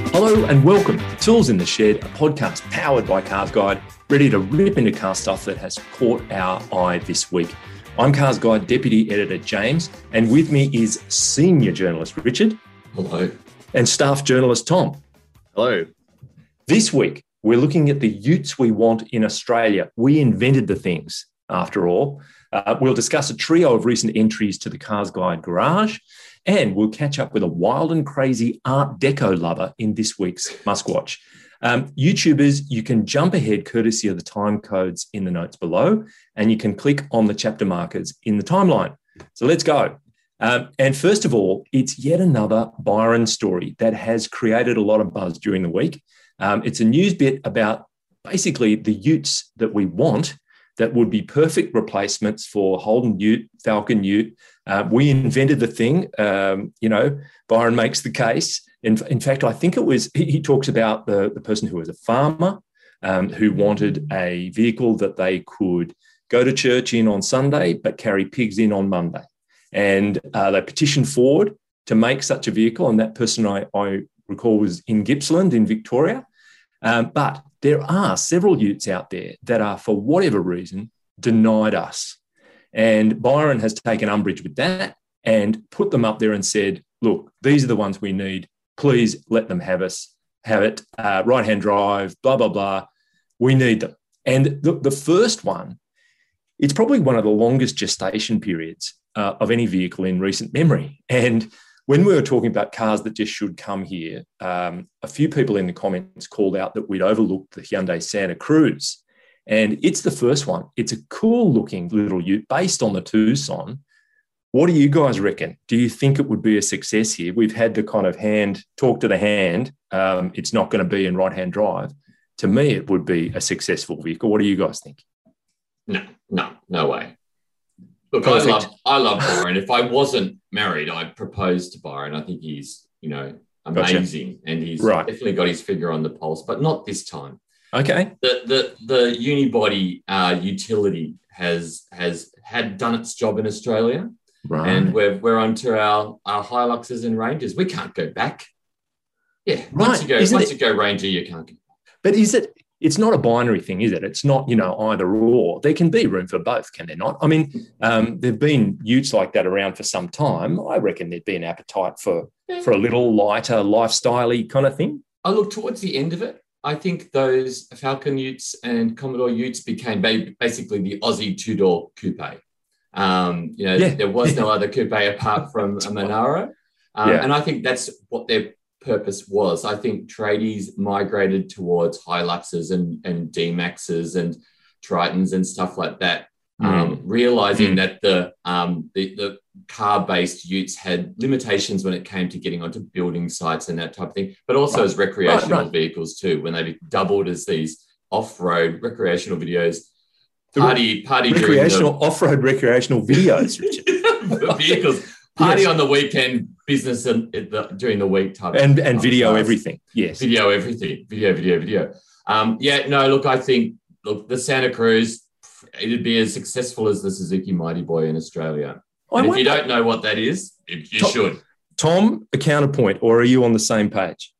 Hello and welcome to Tools in the Shed, a podcast powered by Cars Guide, ready to rip into car stuff that has caught our eye this week. I'm Cars Guide Deputy Editor James, and with me is Senior Journalist Richard. Hello. And Staff Journalist Tom. Hello. This week, we're looking at the utes we want in Australia. We invented the things, after all. We'll discuss a trio of recent entries to the Cars Guide Garage, and we'll catch up with a wild and crazy Art Deco lover in this week's Must Watch. YouTubers, you can jump ahead courtesy of the time codes in the notes below, and you can click on the chapter markers in the timeline. So let's go. And first of all, it's yet another Byron story that has created a lot of buzz during the week. It's a news bit about basically the utes that we want that would be perfect replacements for Holden ute, Falcon ute. We invented the thing. Byron makes the case. In fact, I think it was, he talks about the person who was a farmer who wanted a vehicle that they could go to church in on Sunday, but carry pigs in on Monday. And they petitioned Ford to make such a vehicle. And that person I recall was in Gippsland in Victoria. But there are several utes out there that are, for whatever reason, denied us. And Byron has taken umbrage with that and put them up there and said, look, these are the ones we need. Please let them have it. Right-hand drive, blah, blah, blah. We need them. And the first one, it's probably one of the longest gestation periods of any vehicle in recent memory. And when we were talking about cars that just should come here, a few people in the comments called out that we'd overlooked the Hyundai Santa Cruz. And it's the first one. It's a cool-looking little ute based on the Tucson. What do you guys reckon? Do you think it would be a success here? We've had the kind of talk to the hand. It's not going to be in right-hand drive. To me, it would be a successful vehicle. What do you guys think? No way. Look, I love Byron. If I wasn't married, I'd propose to Byron. I think he's, amazing. Gotcha. And he's definitely got his finger on the pulse, but not this time. Okay. The unibody utility has done its job in Australia. Right. And we're onto our Hiluxes and Rangers. We can't go back. Yeah. Once you go Ranger, you can't go back. But it's not a binary thing, is it? It's not, either or. There can be room for both, can there not? I mean, there've been utes like that around for some time. I reckon there'd be an appetite for a little lighter, lifestyle-y kind of thing. I look towards the end of it. I think those Falcon utes and Commodore utes became basically the Aussie two-door coupe. There was no other coupe apart from a Monaro. And I think that's what their purpose was. I think tradies migrated towards Hiluxes and D-Maxes and Tritons and stuff like that, realizing that the car-based utes had limitations when it came to getting onto building sites and that type of thing, but also as recreational vehicles too, when they doubled as these off-road recreational videos. Off-road recreational videos, Richard. Vehicles. Party on the weekend, business during the week type and video everything. Yes. Video everything. Video. I think the Santa Cruz, it'd be as successful as the Suzuki Mighty Boy in Australia. If you don't know what that is, you should. Tom, a counterpoint, or are you on the same page?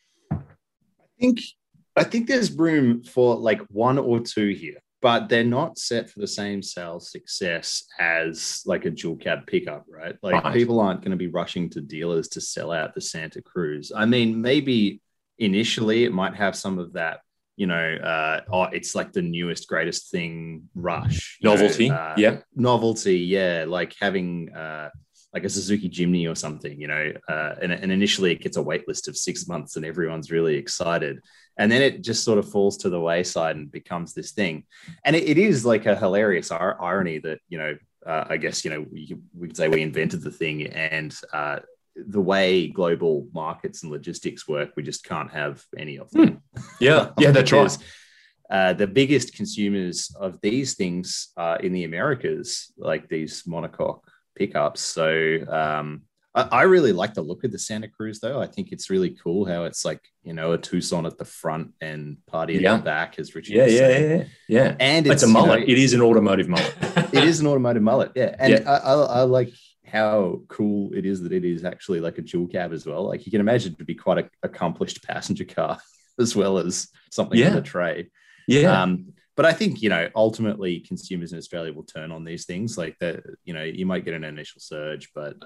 I think there's room for like one or two here, but they're not set for the same sales success as like a dual cab pickup, right? People aren't going to be rushing to dealers to sell out the Santa Cruz. I mean, maybe initially it might have some of that, it's like the newest, greatest thing rush. Novelty, Novelty, yeah. Like having like a Suzuki Jimny or something, and initially it gets a wait list of 6 months and everyone's really excited. And then it just sort of falls to the wayside and becomes this thing. And it is like a hilarious irony that, I guess, we could say we invented the thing, and the way global markets and logistics work, we just can't have any of them. Yeah, that's right. The biggest consumers of these things in the Americas, like these monocoque pickups. So I really like the look of the Santa Cruz, though. I think it's really cool how it's like, a Tucson at the front and Party at the back, as Richard was saying. Yeah. And it's a mullet. It is an automotive mullet. It is an automotive mullet, yeah. And I like how cool it is that it is actually like a dual cab as well. Like you can imagine it to be quite an accomplished passenger car as well as something with a tray. Yeah. But I think, ultimately consumers in Australia will turn on these things. Like that, you might get an initial surge, but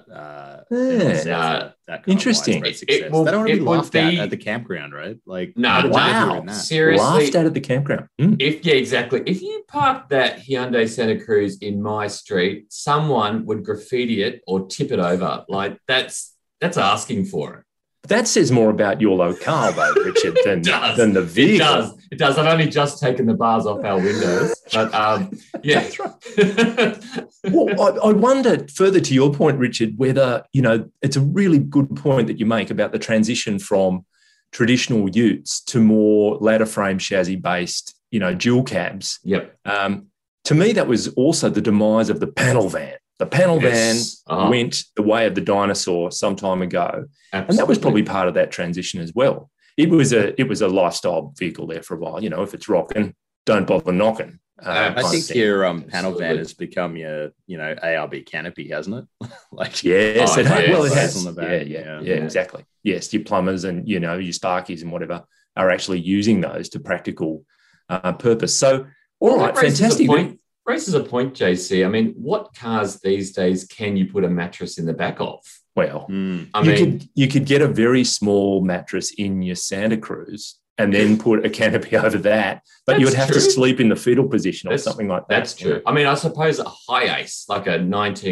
that interesting. They don't want to be laughed at the campground, right? Like, wow, seriously, laughed at the campground. Exactly. If you parked that Hyundai Santa Cruz in my street, someone would graffiti it or tip it over. Like that's asking for it. That says more about your locale, though, Richard, than the vehicle. It does. I've only just taken the bars off our windows, but yeah. That's right. Well, I wonder, further to your point, Richard, whether, it's a really good point that you make about the transition from traditional utes to more ladder frame chassis based, dual cabs. Yep. To me, that was also the demise of the panel van. The panel van went the way of the dinosaur some time ago. Absolutely. And that was probably part of that transition as well. It was a lifestyle vehicle there for a while. If it's rocking, don't bother knocking. I think your panel van has become your, ARB canopy, hasn't it? Yes, it has. Well, it has. On the back. Yeah, exactly. Yes, your plumbers and, your Sparkies and whatever are actually using those to practical purpose. So, all right, fantastic. Raises a point, JC. I mean, what cars these days can you put a mattress in the back of? Well, you could get a very small mattress in your Santa Cruz and then put a canopy over that, but you would have to sleep in the fetal position or something like that. That's true. I mean, I suppose a Hi-Ace, like a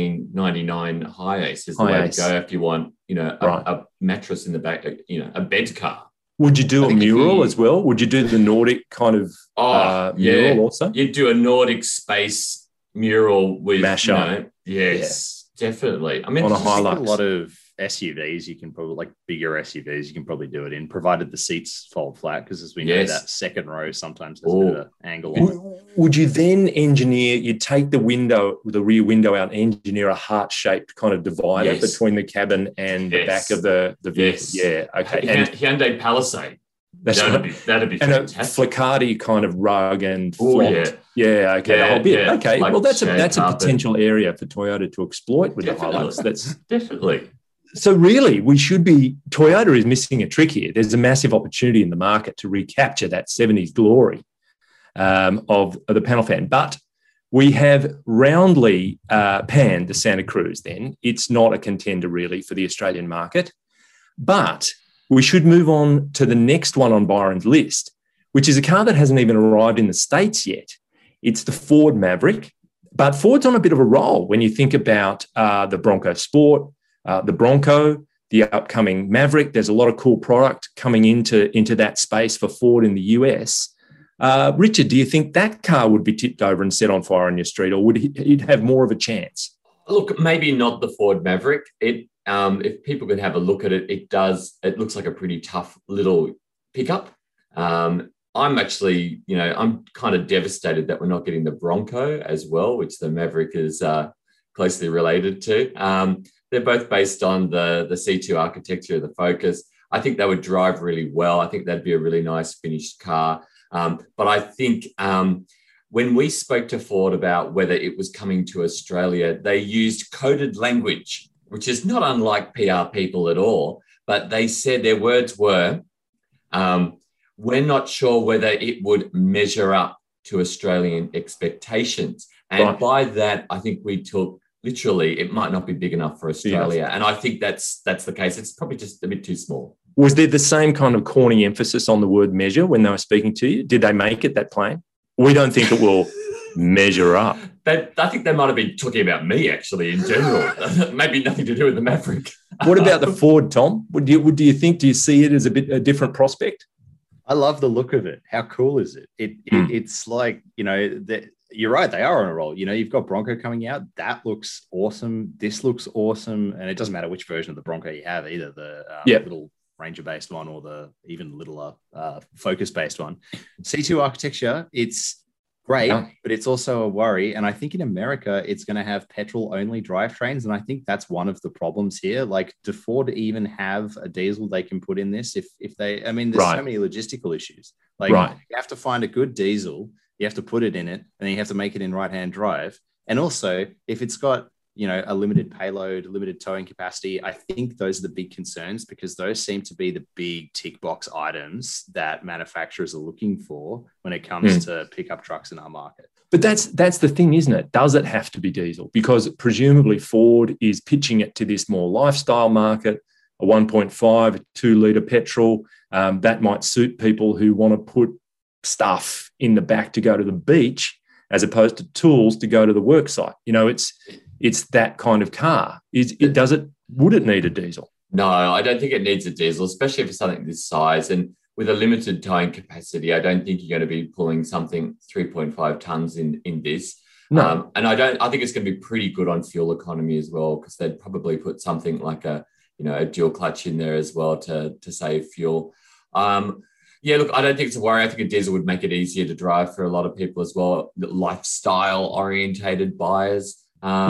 1999 Hi-Ace is the way to go if you want, a mattress in the back, a bed car. Would you do a mural as well? Would you do the Nordic kind of mural also? You'd do a Nordic space mural with Mashup. Yes, definitely. I mean, on a Hilux. A lot of SUVs, you can probably, like bigger SUVs, you can probably do it in, provided the seats fold flat, because as we know, that second row sometimes has a bit of an angle on it. Would you then you'd take the rear window out and engineer a heart-shaped kind of divider between the cabin and the back of the vehicle? Yes. Yeah, okay. Hyundai Palisade. That'd be fantastic. And a Flicati kind of rug and flopped. Yeah, okay. The whole bit. Yeah. Okay. Like well, that's a potential area for Toyota to exploit with the Hilux. That's definitely. So really, Toyota is missing a trick here. There's a massive opportunity in the market to recapture that 70s glory of the panel fan. But we have roundly panned the Santa Cruz then. It's not a contender really for the Australian market. But we should move on to the next one on Byron's list, which is a car that hasn't even arrived in the States yet. It's the Ford Maverick. But Ford's on a bit of a roll when you think about the Bronco Sport, the Bronco, the upcoming Maverick. There's a lot of cool product coming into that space for Ford in the US. Richard, do you think that car would be tipped over and set on fire on your street, or would it have more of a chance? Look, maybe not the Ford Maverick. If people can have a look at it, it looks like a pretty tough little pickup. I'm actually, I'm kind of devastated that we're not getting the Bronco as well, which the Maverick is closely related to. They're both based on the C2 architecture of the Focus. I think they would drive really well. I think that'd be a really nice finished car. But I think when we spoke to Ford about whether it was coming to Australia, they used coded language, which is not unlike PR people at all. But they said their words were, we're not sure whether it would measure up to Australian expectations. And by that, I think we took literally, it might not be big enough for Australia. Yeah. And I think that's the case. It's probably just a bit too small. Was there the same kind of corny emphasis on the word measure when they were speaking to you? Did they make it that plain? We don't think it will measure up. I think they might have been talking about me, actually, in general. Maybe nothing to do with the Maverick. What about the Ford, Tom? Do you see it as a different prospect? I love the look of it. How cool is it? It's like, you're right. They are on a roll. You've got Bronco coming out. That looks awesome. This looks awesome. And it doesn't matter which version of the Bronco you have, either the little Ranger-based one or the even littler Focus-based one. C2 architecture, it's great, but it's also a worry. And I think in America, it's going to have petrol-only drivetrains. And I think that's one of the problems here. Like, do Ford even have a diesel they can put in this? There's so many logistical issues. You have to find a good diesel. You have to put it in it, and then you have to make it in right-hand drive. And also, if it's got, a limited payload, limited towing capacity. I think those are the big concerns because those seem to be the big tick box items that manufacturers are looking for when it comes to pickup trucks in our market. But that's the thing, isn't it? Does it have to be diesel? Because presumably Ford is pitching it to this more lifestyle market, a 1.5, a 2-litre petrol. That might suit people who want to put stuff in the back to go to the beach as opposed to tools to go to the work site. It's that kind of car. Would it need a diesel? No, I don't think it needs a diesel, especially for something this size. And with a limited towing capacity, I don't think you're going to be pulling something 3.5 tons in this. No. And I think it's going to be pretty good on fuel economy as well, because they'd probably put something like a dual clutch in there as well to save fuel. Look, I don't think it's a worry. I think a diesel would make it easier to drive for a lot of people as well, lifestyle orientated buyers.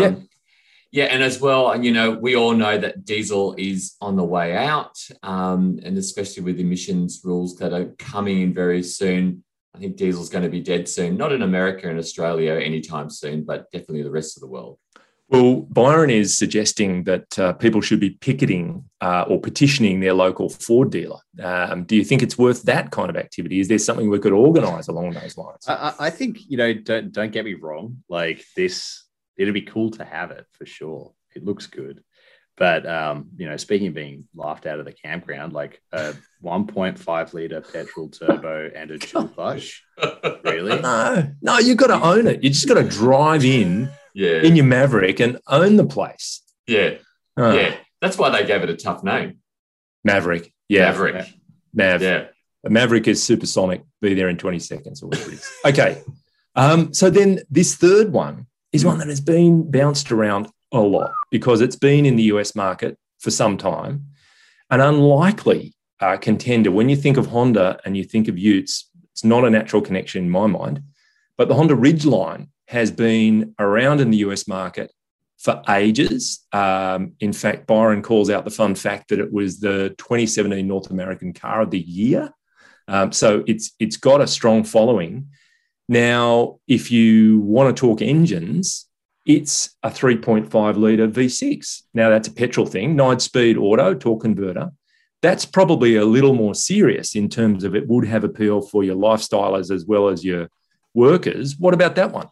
And as well, and we all know that diesel is on the way out, and especially with emissions rules that are coming in very soon. I think diesel's going to be dead soon, not in America and Australia anytime soon, but definitely the rest of the world. Well, Byron is suggesting that people should be picketing or petitioning their local Ford dealer. Do you think it's worth that kind of activity? Is there something we could organise along those lines? I think, don't get me wrong, like this, it'd be cool to have it for sure. It looks good. But, speaking of being laughed out of the campground, like a 1.5 litre petrol turbo and a dual clutch, really? No, you've got to own it. You just got to drive in your Maverick and own the place. Yeah. That's why they gave it a tough name. Maverick. Yeah. Mav. Yeah. A Maverick is supersonic. Be there in 20 seconds or whatever it is. Okay. So then this third one is one that has been bounced around a lot because it's been in the US market for some time. An unlikely contender. When you think of Honda and you think of Utes, it's not a natural connection in my mind, but the Honda Ridgeline has been around in the US market for ages. In fact, Byron calls out the fun fact that it was the 2017 North American Car of the Year. So it's got a strong following. Now, if you want to talk engines, it's a 3.5 litre V6. Now, that's a petrol thing, 9-speed auto, torque converter. That's probably a little more serious in terms of it would have appeal for your lifestylers as well as your workers. What about that one?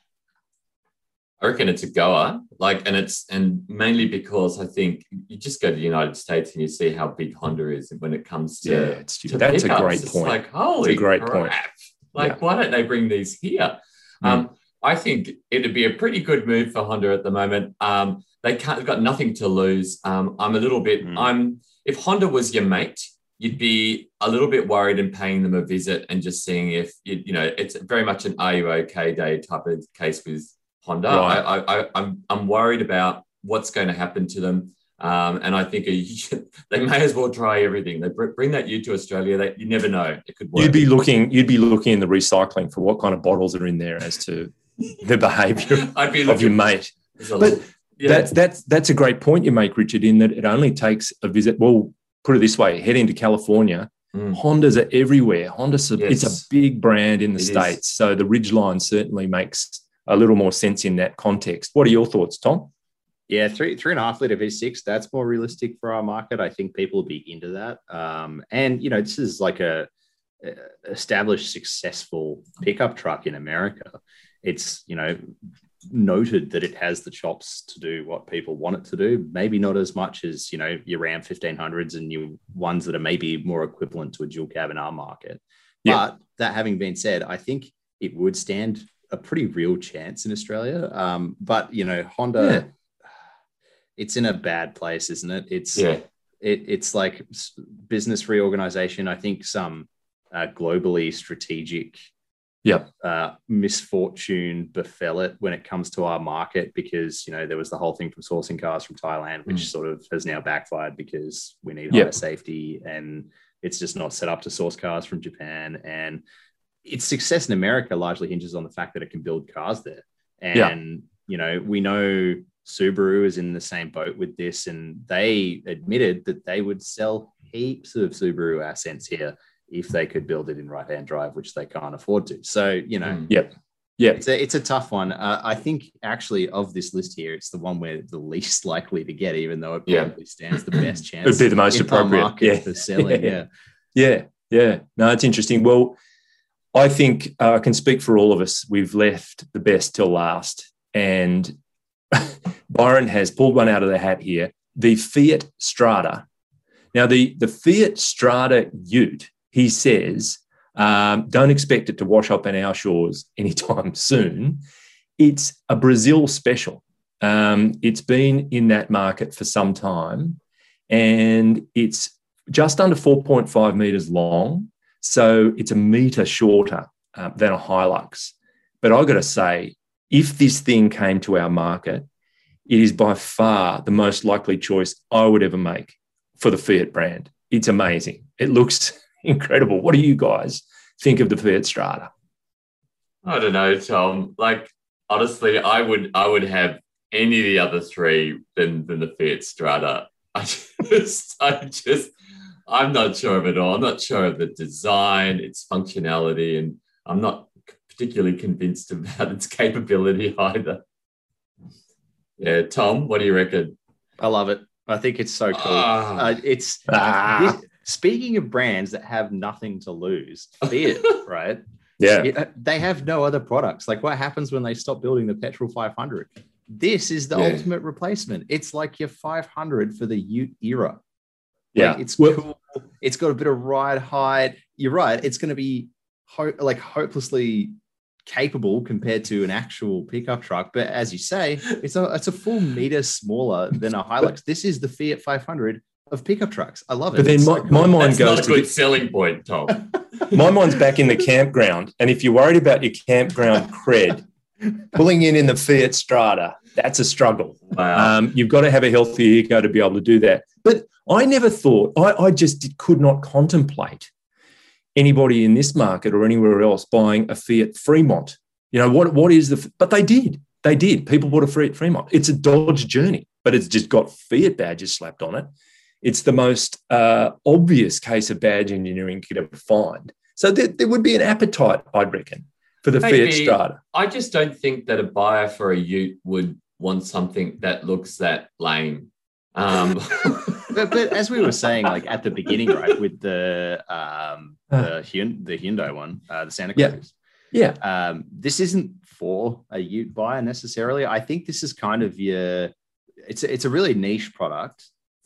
I reckon it's a goer, and mainly because I think you just go to the United States and you see how big Honda is when it comes to that's pickups. a great point. It's like, holy crap. Why don't they bring these here? I think it'd be a pretty good move for Honda at the moment. They've got nothing to lose. I'm a little bit, if Honda was your mate, you'd be a little bit worried and paying them a visit and just seeing if, it's very much an are you okay day type of case with Honda. Right. I'm worried about what's going to happen to them. And I think they may as well try everything. They bring that Ute to Australia. You never know. It could work. You'd be looking in the recycling for what kind of bottles are in there as to the behaviour of your mate. But that's a great point you make, Richard, in that it only takes a visit. Well, put it this way, head into California. Hondas are everywhere. It's a big brand in the States. So the Ridgeline certainly makes a little more sense in that context. What are your thoughts, Tom? Yeah, 3.5 litre V6, that's more realistic for our market. I think people will be into that. And, this is like a established, successful pickup truck in America. It's, noted that it has the chops to do what people want it to do. Maybe not as much as, your Ram 1500s and your ones that are maybe more equivalent to a dual cab in our market. Yeah. But that having been said, I think it would stand a pretty real chance in Australia. But, Honda, it's in a bad place, isn't it? It's like business reorganization. I think some globally strategic misfortune befell it when it comes to our market because, there was the whole thing from sourcing cars from Thailand, which sort of has now backfired because we need higher safety and it's just not set up to source cars from Japan. And its success in America largely hinges on the fact that it can build cars there. And, we know Subaru is in the same boat with this, and they admitted that they would sell heaps of Subaru Ascents here if they could build it in right-hand drive, which they can't afford to. So, Yeah. It's a tough one. I think actually of this list here, it's the one we're the least likely to get, even though it probably stands the best chance. It'd be the most appropriate market for selling. Yeah. No, it's interesting. Well, I think I can speak for all of us. We've left the best till last. And Byron has pulled one out of the hat here, the Fiat Strada. Now, the Fiat Strada Ute, he says, don't expect it to wash up on our shores anytime soon. It's a Brazil special. It's been in that market for some time, and it's just under 4.5 metres long. So it's a metre shorter than a Hilux. But I've got to say, if this thing came to our market, it is by far the most likely choice I would ever make for the Fiat brand. It's amazing. It looks incredible. What do you guys think of the Fiat Strada? I don't know, Tom. Like, honestly, I would have any of the other three than the Fiat Strada. I'm not sure of it all. I'm not sure of the design, its functionality, and I'm not particularly convinced about its capability either. Yeah, Tom, what do you reckon? I love it. I think it's so cool. Speaking of brands that have nothing to lose, Fiat, right? Yeah. They have no other products. Like, what happens when they stop building the Petrol 500? This is the ultimate replacement. It's like your 500 for the Ute era. Yeah. Like, it's cool. It's got a bit of ride height. You're right. It's going to be hopelessly capable compared to an actual pickup truck. But as you say, it's a full meter smaller than a Hilux. This is the Fiat 500 of pickup trucks. I love it. But then my mind That's goes not a good selling point, Tom. My mind's back in the campground. And if you're worried about your campground cred, pulling in the Fiat Strada, that's a struggle. Wow. You've got to have a healthy ego to be able to do that. But I never thought, I just could not contemplate anybody in this market or anywhere else buying a Fiat Fremont. You know, what is but they did. They did. People bought a Fiat Fremont. It's a Dodge Journey, but it's just got Fiat badges slapped on it. It's the most obvious case of badge engineering you could ever find. So there would be an appetite, I'd reckon, for the Fiat Strada. I just don't think that a buyer for a Ute would want something that looks that lame. But as we were saying, like at the beginning, right, with the Hyundai one, the Santa Cruz. Yeah. This isn't for a Ute buyer necessarily. I think this is kind of it's a really niche product.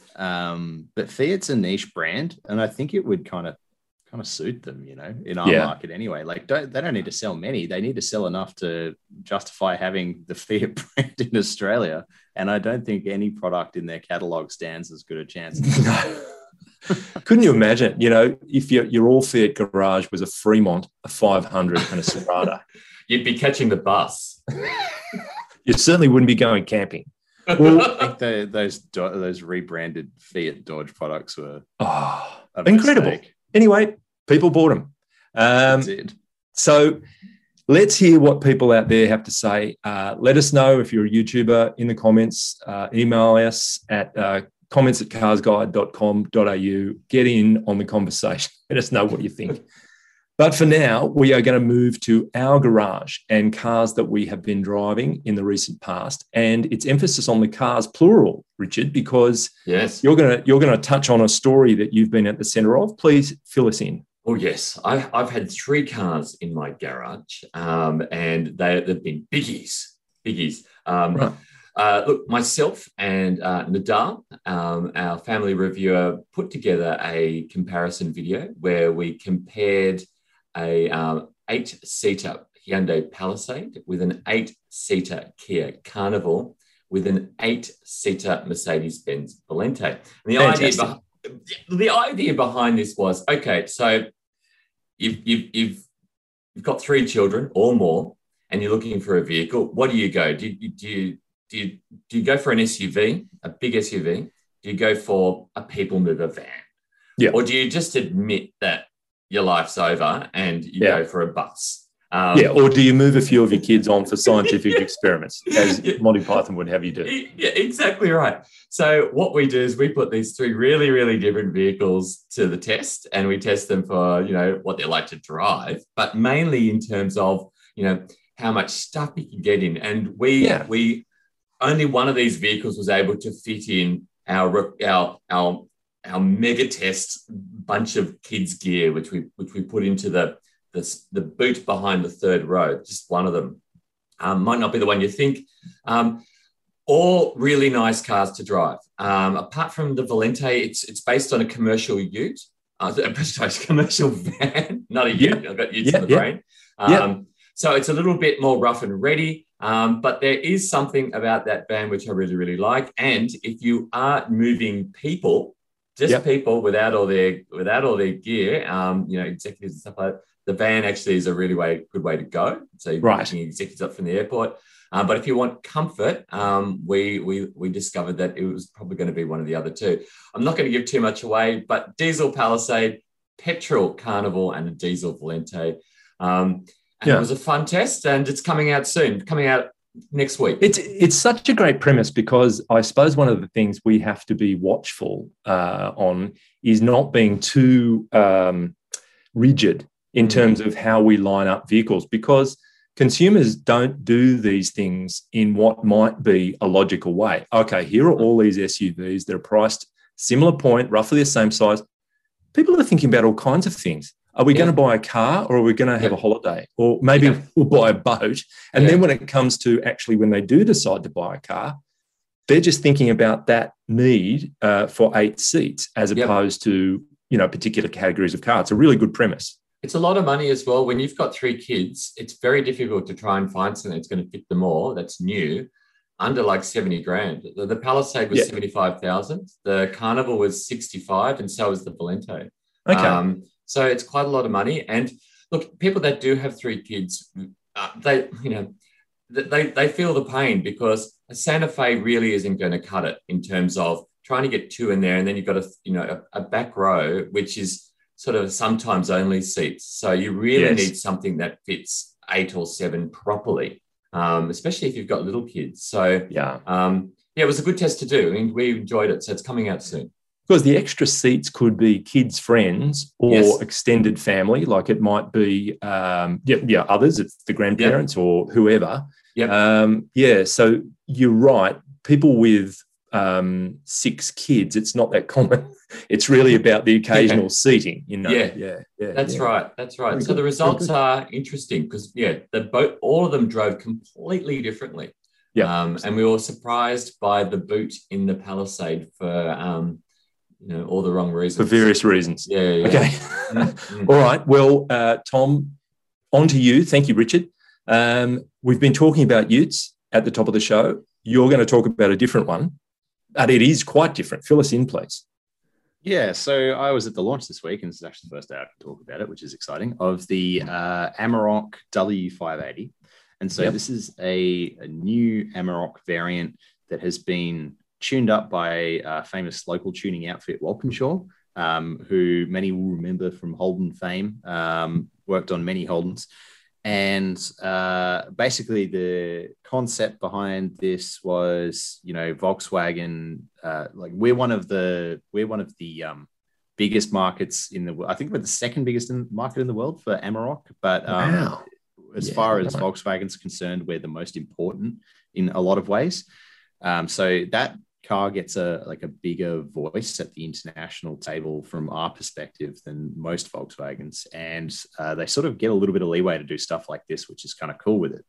But Fiat's a niche brand, and I think it would kind of suit them, you know, in our market anyway. Like, they don't need to sell many; they need to sell enough to justify having the Fiat brand in Australia. And I don't think any product in their catalog stands as good a chance. Couldn't you imagine? You know, if your all Fiat garage was a Fremont, a 500, and a Strada, you'd be catching the bus. You certainly wouldn't be going camping. Well, I think those rebranded Fiat Dodge products were incredible. Mistake. Anyway, people bought them. So let's hear what people out there have to say. Let us know if you're a YouTuber in the comments. Email us at comments@carsguide.com.au. Get in on the conversation. Let us know what you think. But for now, we are going to move to our garage and cars that we have been driving in the recent past. And it's emphasis on the cars, plural, Richard, because you're going to touch on a story that you've been at the centre of. Please fill us in. Oh, yes. I've had 3 cars in my garage, and they've been biggies. Right. Look, myself and Nadar, our family reviewer, put together a comparison video where we compared a 8-seater Hyundai Palisade with an 8-seater Kia Carnival with an 8-seater Mercedes-Benz Valente. And the idea behind this was, okay, so you've got 3 children or more, and you're looking for a vehicle. What do you go? Do you go for an SUV, a big SUV? Do you go for a people mover van? Yeah. Or do you just admit that your life's over and you go for a bus? Or do you move a few of your kids on for scientific experiments, as Monty Python would have you do? Yeah, exactly right. So what we do is we put these 3 really, really different vehicles to the test, and we test them for, you know, what they're like to drive, but mainly in terms of, you know, how much stuff you can get in. And we only one of these vehicles was able to fit in our mega test bunch of kids gear, which we put into the boot behind the third row. Just one of them might not be the one you think. All really nice cars to drive. Apart from the Valente, it's based on a commercial ute. Commercial van, not a ute. I've got utes in the brain. So it's a little bit more rough and ready. But there is something about that van which I really, really like. And if you are moving people, people without all their gear, executives and stuff like that, the van actually is a really good way to go. So you're picking executives up from the airport. But if you want comfort, we discovered that it was probably going to be one of the other two. I'm not going to give too much away, but diesel Palisade, petrol Carnival, and a diesel Valente. It was a fun test, and it's coming out soon, coming out next week. It's such a great premise, because I suppose one of the things we have to be watchful on is not being too rigid in terms of how we line up vehicles, because consumers don't do these things in what might be a logical way. Okay, here are all these SUVs that are priced similar point, roughly the same size. People are thinking about all kinds of things. Are we going to buy a car, or are we going to have a holiday? Or maybe we'll buy a boat. And then when it comes to actually when they do decide to buy a car, they're just thinking about that need for 8 seats as opposed to, particular categories of car. It's a really good premise. It's a lot of money as well. When you've got 3 kids, it's very difficult to try and find something that's going to fit them all, that's new, under like 70 grand. The Palisade was 75,000. The Carnival was 65, and so was the Valente. Okay. So it's quite a lot of money. And look, people that do have 3 kids, they feel the pain, because a Santa Fe really isn't going to cut it in terms of trying to get 2 in there, and then you've got a back row, which is sort of sometimes only seats. So you really need something that fits 8 or 7 properly, especially if you've got little kids. So it was a good test to do, and we enjoyed it. So it's coming out soon. Because the extra seats could be kids' friends or extended family, like it might be, others, it's the grandparents or whoever. So you're right. People with 6 kids, it's not that common. It's really about the occasional seating, That's right. Very so good. The results are interesting, because all of them drove completely differently. And we were surprised by the boot in the Palisade for all the wrong reasons. For various reasons. Okay. All right. Well, Tom, on to you. Thank you, Richard. We've been talking about utes at the top of the show. You're going to talk about a different one, but it is quite different. Fill us in, please. Yeah, so I was at the launch this week, and it's actually the first day I can talk about it, which is exciting, of the Amarok W580. And so this is a new Amarok variant that has been tuned up by a famous local tuning outfit, Walkinshaw, who many will remember from Holden fame, worked on many Holdens. And basically the concept behind this was, Volkswagen, we're one of the biggest markets in the world. I think we're the second biggest market in the world for Amarok, but as far as Volkswagen's concerned, we're the most important in a lot of ways. So that car gets a bigger voice at the international table from our perspective than most Volkswagens, and they sort of get a little bit of leeway to do stuff like this, which is kind of cool with it.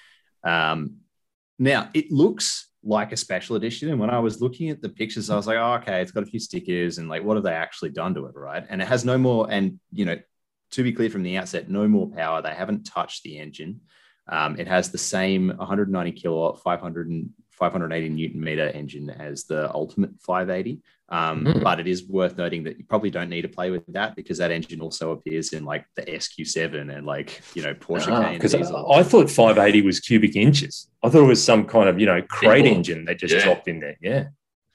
Now it looks like a special edition, and when I was looking at the pictures, I was like, oh, okay, it's got a few stickers, and what have they actually done to it, right? And it has no more, and to be clear from the outset, no more power. They haven't touched the engine. It has the same 190 kilowatt, 580 Newton meter engine as the Ultimate 580. But it is worth noting that you probably don't need to play with that, because that engine also appears in the SQ7 and Porsche Cayenne. Because I thought 580 was cubic inches. I thought it was some kind of, crate engine they just dropped in there. Yeah.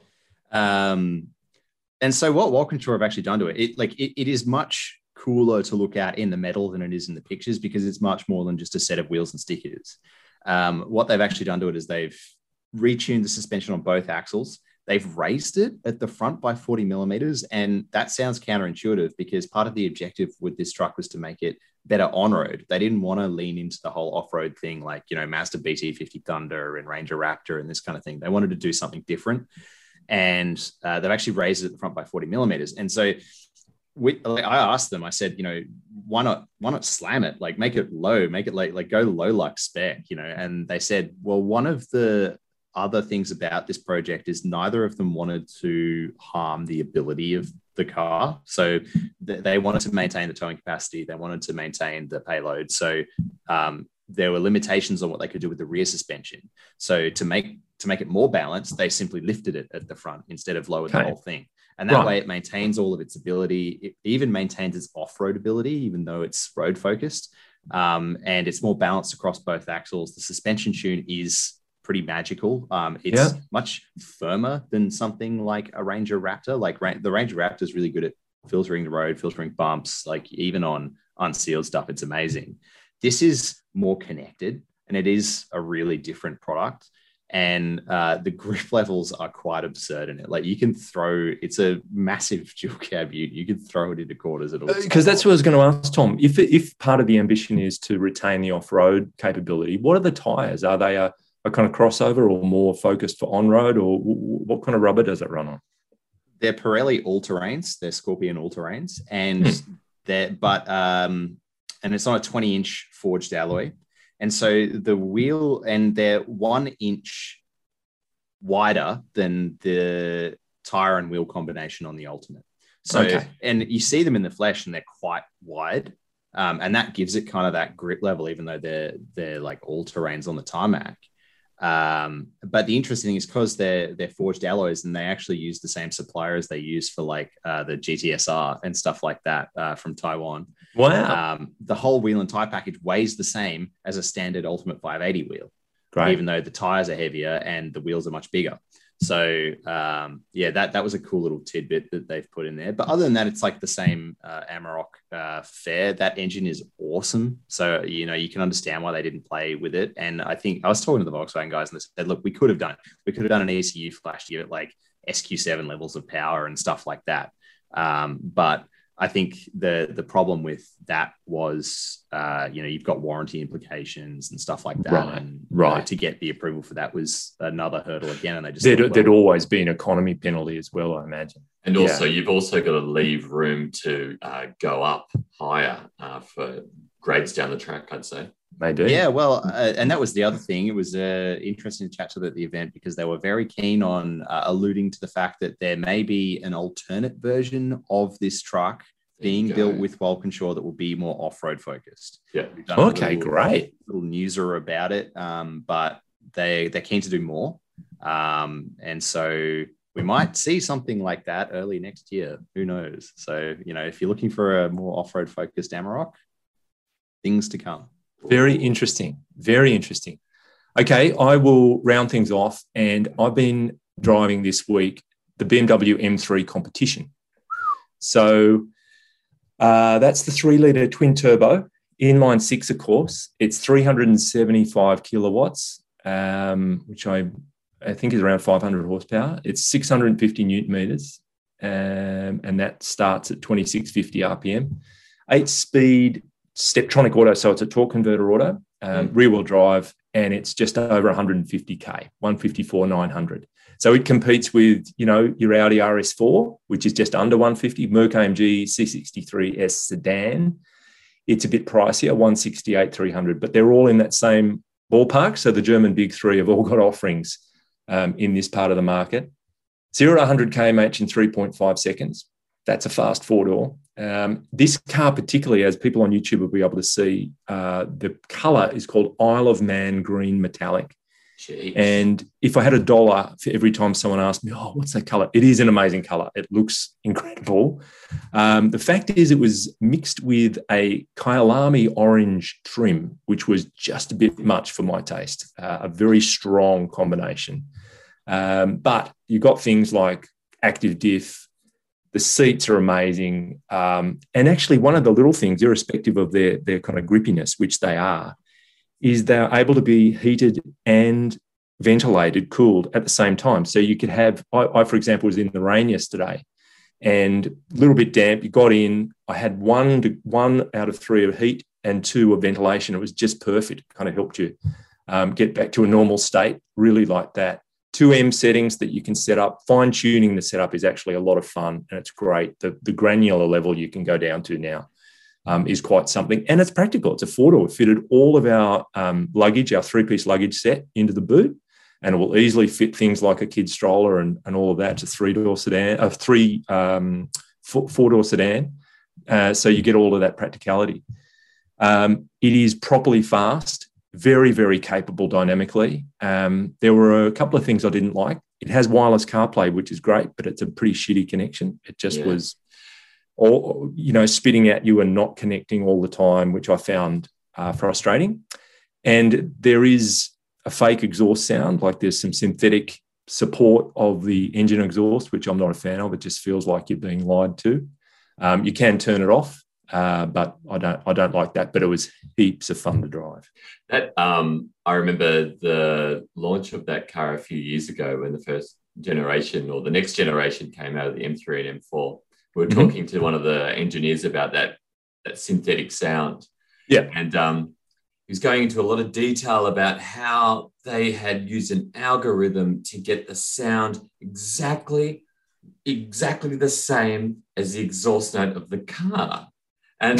And so what Walkinshaw have actually done to it, it is much cooler to look at in the metal than it is in the pictures, because it's much more than just a set of wheels and stickers. What they've actually done to it is they've retuned the suspension on both axles. They've raised it at the front by 40 millimeters. And that sounds counterintuitive, because part of the objective with this truck was to make it better on-road. They didn't want to lean into the whole off-road thing like, Mazda BT50 Thunder and Ranger Raptor and this kind of thing. They wanted to do something different. And they've actually raised it at the front by 40 millimeters. And so I asked them, I said, why not slam it? Like make it low, make it like go low like spec, and they said, well, one of the other things about this project is neither of them wanted to harm the ability of the car. So they wanted to maintain the towing capacity. They wanted to maintain the payload. So there were limitations on what they could do with the rear suspension. So to make it more balanced, they simply lifted it at the front instead of lowered the whole thing. And that way it maintains all of its ability. It even maintains its off-road ability, even though it's road focused. And it's more balanced across both axles. The suspension tune is pretty magical. It's much firmer than something like a Ranger Raptor. Like the Ranger Raptor is really good at filtering the road, filtering bumps, like even on unsealed stuff, it's amazing. This is more connected and it is a really different product. And the grip levels are quite absurd in it. Like you can throw, it's a massive dual cab ute. You can throw it into corners at all. Because that's what I was going to ask, Tom. If part of the ambition is to retain the off-road capability, what are the tyres? Are they a kind of crossover or more focused for on-road, or what kind of rubber does it run on? They're Pirelli all-terrains. They're Scorpion all-terrains. And and it's on a 20-inch forged alloy. And so the wheel, and they're 1 inch wider than the tire and wheel combination on the Ultimate. So, and you see them in the flesh and they're quite wide. And that gives it kind of that grip level, even though they're like all terrains on the tarmac. But the interesting thing is because they're forged alloys and they actually use the same supplier as they use for like the GTSR and stuff like that from Taiwan. Wow. The whole wheel and tire package weighs the same as a standard Ultimate 580 wheel. Great. Even though the tires are heavier and the wheels are much bigger. So that was a cool little tidbit that they've put in there. But other than that, it's like the same Amarok fare. That engine is awesome. So, you can understand why they didn't play with it. And I think I was talking to the Volkswagen guys and they said, look, we could have done an ECU flash to give it like SQ7 levels of power and stuff like that. But I think the problem with that was, you've got warranty implications and stuff like that. Right. To get the approval for that was another hurdle again. And they just there'd always be an economy penalty as well, I imagine. And also, you've also got to leave room to go up higher for grades down the track, I'd say. Maybe. Yeah, well, and that was the other thing. It was interesting to chat to the event because they were very keen on alluding to the fact that there may be an alternate version of this truck being built with Walkinshaw that will be more off-road focused. Yeah. Okay, great. Little newser about it, but they're keen to do more. And so we might see something like that early next year. Who knows? So, if you're looking for a more off-road focused Amarok, things to come. Very interesting. Very interesting. Okay, I will round things off. And I've been driving this week the BMW M3 Competition. So that's the 3-litre twin turbo, inline 6, of course. It's 375 kilowatts, which I think is around 500 horsepower. It's 650 newton meters, and that starts at 2650 RPM. 8-speed Steptronic auto, so it's a torque converter auto, rear-wheel drive, and it's just over 150k, 154,900. So it competes with, your Audi RS4, which is just under 150, Merc AMG C63S sedan. It's a bit pricier, 168,300, but they're all in that same ballpark. So the German big three have all got offerings in this part of the market. 0 to 100 km in 3.5 seconds. That's a fast four-door. This car particularly, as people on YouTube will be able to see, the colour is called Isle of Man Green Metallic. Jeez. And if I had $1 for every time someone asked me, what's that colour? It is an amazing colour. It looks incredible. The fact is it was mixed with a Kyalami orange trim, which was just a bit much for my taste. A very strong combination. But you got things like active diff. The seats are amazing. And actually one of the little things, irrespective of their kind of grippiness, which they are, is they're able to be heated and ventilated, cooled at the same time. So you could have, I for example, was in the rain yesterday and a little bit damp. You got in, I had one out of 3 of heat and 2 of ventilation. It was just perfect. Kind of helped you get back to a normal state. Really like that. 2 M settings that you can set up. Fine-tuning the setup is actually a lot of fun, and it's great. The granular level you can go down to now is quite something. And it's practical. It's a 4-door. It fitted all of our luggage, our 3-piece luggage set into the boot, and it will easily fit things like a kid's stroller and all of that. It's a 3-door sedan, a 4-door sedan. So you get all of that practicality. It is properly fast. Very, very capable dynamically. There were a couple of things I didn't like. It has wireless CarPlay, which is great, but it's a pretty shitty connection. It just was, spitting at you and not connecting all the time, which I found frustrating. And there is a fake exhaust sound, like there's some synthetic support of the engine exhaust, which I'm not a fan of. It just feels like you're being lied to. You can turn it off. But I don't like that. But it was heaps of fun to drive. That I remember the launch of that car a few years ago when the first generation or the next generation came out of the M3 and M4. We were talking to one of the engineers about that synthetic sound. Yeah, and he was going into a lot of detail about how they had used an algorithm to get the sound exactly the same as the exhaust note of the car. And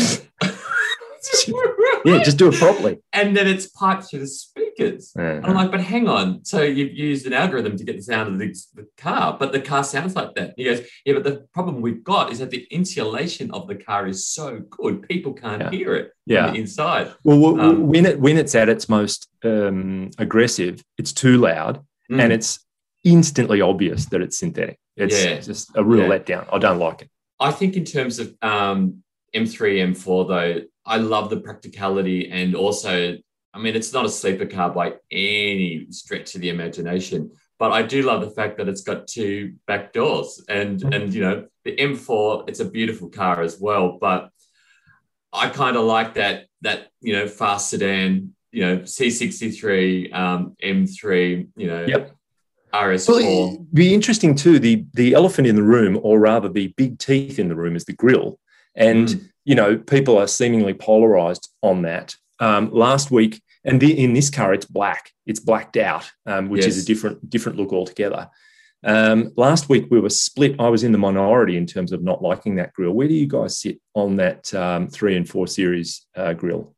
just do it properly. And then it's piped through the speakers. And I'm like, but hang on. So you've used an algorithm to get the sound of the car, but the car sounds like that. He goes, yeah, but the problem we've got is that the insulation of the car is so good, people can't hear it from the inside. Well, when it's at its most aggressive, it's too loud and it's instantly obvious that it's synthetic. It's just a real letdown. I don't like it. I think in terms of M3, M4, though, I love the practicality, and also, I mean, it's not a sleeper car by any stretch of the imagination, but I do love the fact that it's got 2 back doors, and the M4, it's a beautiful car as well, but I kind of like that fast sedan, C63, M3, RS4. Well, it'd be interesting too. The elephant in the room, or rather the big teeth in the room, is the grille. And, people are seemingly polarized on that. Last week, and in this car, it's black. It's blacked out, which is a different look altogether. Last week, we were split. I was in the minority in terms of not liking that grille. Where do you guys sit on that 3 and 4 Series grille?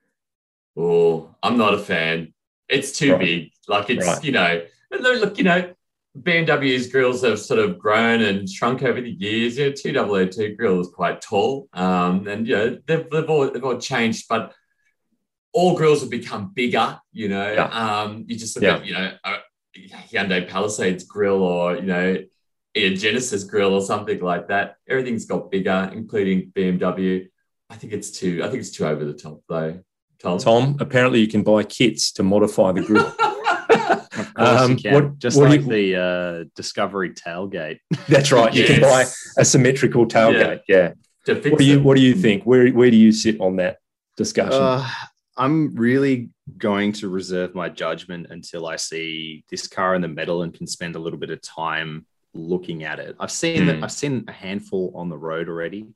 Oh, I'm not a fan. It's too big. Like it's, look, BMW's grills have sort of grown and shrunk over the years. 2002 grill is quite tall, and they've all changed, but all grills have become bigger. You just look at Hyundai Palisades grill or a Genesis grill or something like that. Everything's got bigger, including BMW. I think it's too over the top though. Tom, apparently you can buy kits to modify the grill. Of course you can. The Discovery tailgate. That's right. You can buy a symmetrical tailgate. Yeah. What do you think? Where do you sit on that discussion? I'm really going to reserve my judgment until I see this car in the metal and can spend a little bit of time looking at it. I've seen a handful on the road already,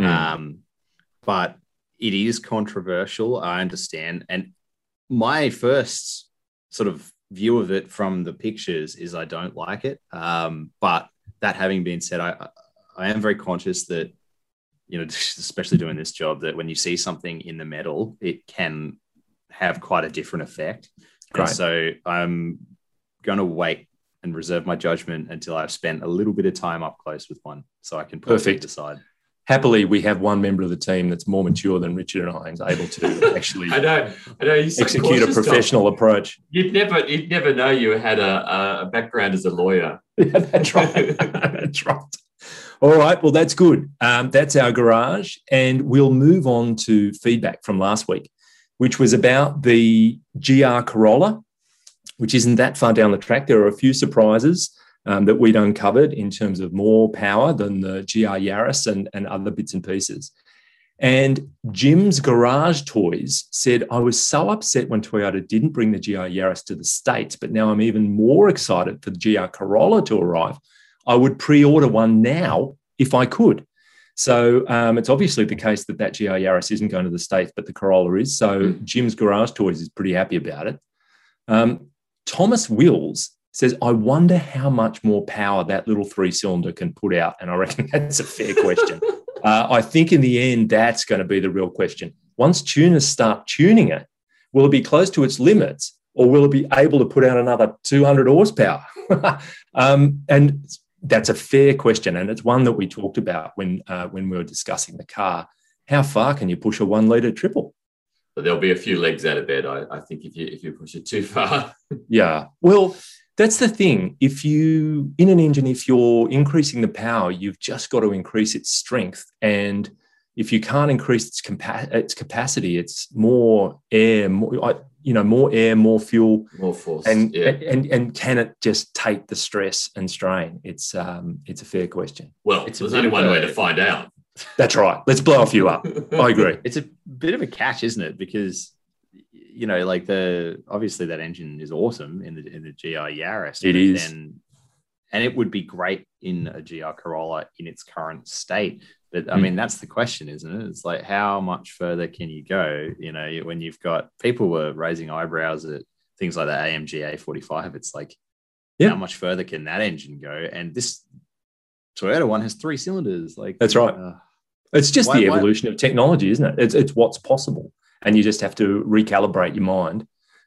but it is controversial. I understand, and my first sort of view of it from the pictures is I don't like it. But that having been said, I am very conscious that, especially doing this job, that when you see something in the metal, it can have quite a different effect. Great. And so I'm going to wait and reserve my judgment until I've spent a little bit of time up close with one, so I can perfectly decide. Happily, we have one member of the team that's more mature than Richard and I and is able to actually I know. execute a professional approach. You'd never know you had a background as a lawyer. Yeah, that's right. That's right. All right. Well, that's good. That's our garage. And we'll move on to feedback from last week, which was about the GR Corolla, which isn't that far down the track. There are a few surprises that we'd uncovered in terms of more power than the GR Yaris and other bits and pieces. And Jim's Garage Toys said, I was so upset when Toyota didn't bring the GR Yaris to the States, but now I'm even more excited for the GR Corolla to arrive. I would pre-order one now if I could. So it's obviously the case that GR Yaris isn't going to the States, but the Corolla is. So Jim's Garage Toys is pretty happy about it. Thomas Wills says, I wonder how much more power that little 3-cylinder can put out. And I reckon that's a fair question. I think in the end, that's going to be the real question. Once tuners start tuning it, will it be close to its limits, or will it be able to put out another 200 horsepower? And that's a fair question, and it's one that we talked about when we were discussing the car. How far can you push a 1-litre triple? But there'll be a few legs out of bed, I think, if you push it too far. Yeah. Well, that's the thing. If you're increasing the power, you've just got to increase its strength. And if you can't increase its capacity, it's more air, more air, more fuel, more force, and can it just take the stress and strain? It's a fair question. Well, there's only one way to find out. That's right. Let's blow a few up. I agree. It's a bit of a catch, isn't it? Because obviously that engine is awesome in the GR Yaris. It is, and it would be great in a GR Corolla in its current state. But I mean, that's the question, isn't it? It's like, how much further can you go? When you've got people were raising eyebrows at things like the AMG A45, it's like, how much further can that engine go? And this Toyota one has 3 cylinders. Like, that's right. It's just the evolution of technology, isn't it? It's what's possible, and you just have to recalibrate your mind